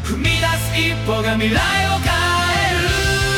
踏み出す一歩が未来を変える。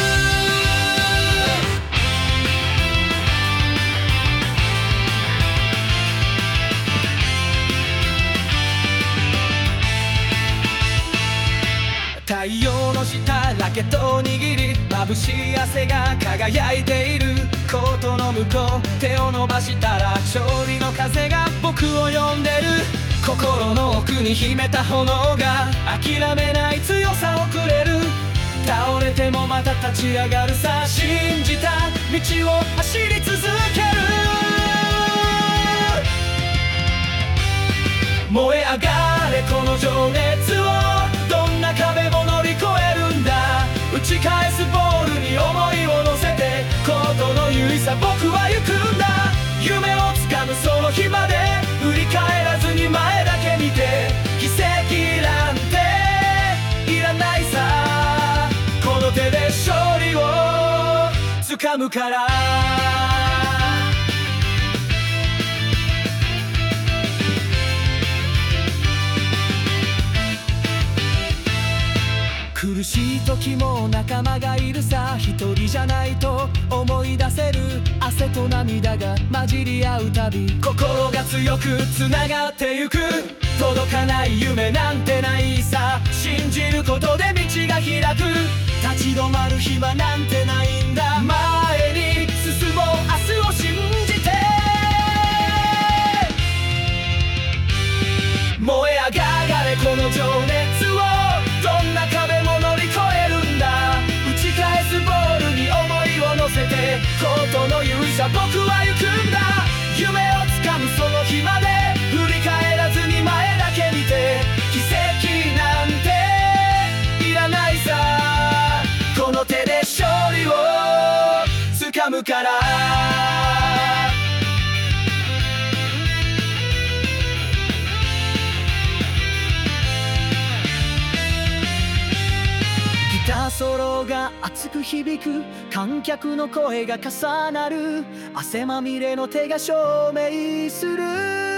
太陽の下ラケットを握り、眩しい汗が輝いている。コートの向こう手を伸ばしたら勝利の風が僕を呼んでる。心の奥に秘めた炎が諦めない強さをくれる。倒れてもまた立ち上がるさ、信じた道を走り続ける。燃え上がれこの情熱を、どんな壁も乗り越えるんだ。打ち返すボールに思いを乗せて、コートの優位さ僕は行くんだ。夢をつかむその日まで振り返らずに前だけ見て、奇跡なんていらないさ。この手で勝利を掴むから。苦しい時も仲間がいるさ。一人じゃないと思い出せる。汗と涙が混じり合うたび、心が強くつながってゆく。届かない夢なんてないさ。信じることで道が開く。立ち止まる暇なんてないんだ。前に進もう明日を信じて。燃え上がれこの情熱を、どんな壁も乗り越えるんだ。打ち返すボールに思いを乗せて、コートの優位さ僕は行くんだ。夢をつかむその日まで振り返らずに前だけ見て、奇跡なんていらないさ。この手で勝利を掴むから。ギターソロが熱く響く。観客の声が重なる。汗まみれの手が証明する。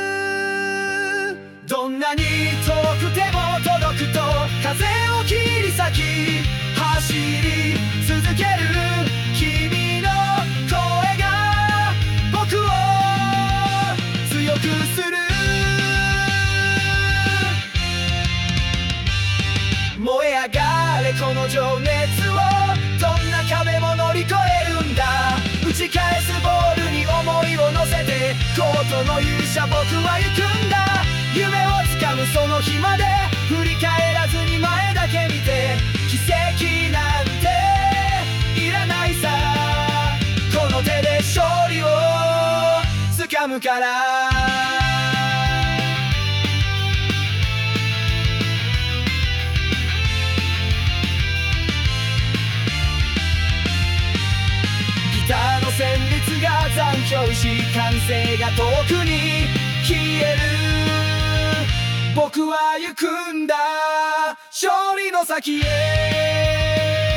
どんなに遠くても届くと風を切り裂き、走り続ける君の声が僕を強くする。燃え上がれこの情熱を、どんな壁も乗り越えるんだ。打ち返すボールに思いを乗せて、コートの勇者僕は行くんだ。夢をつかむその日まで振り返らずに前だけ見て、奇跡なんていらないさ。この手で勝利を掴むから。ギターの旋律が残響し、歓声が遠くに消える。僕は行くんだ勝利の先へ。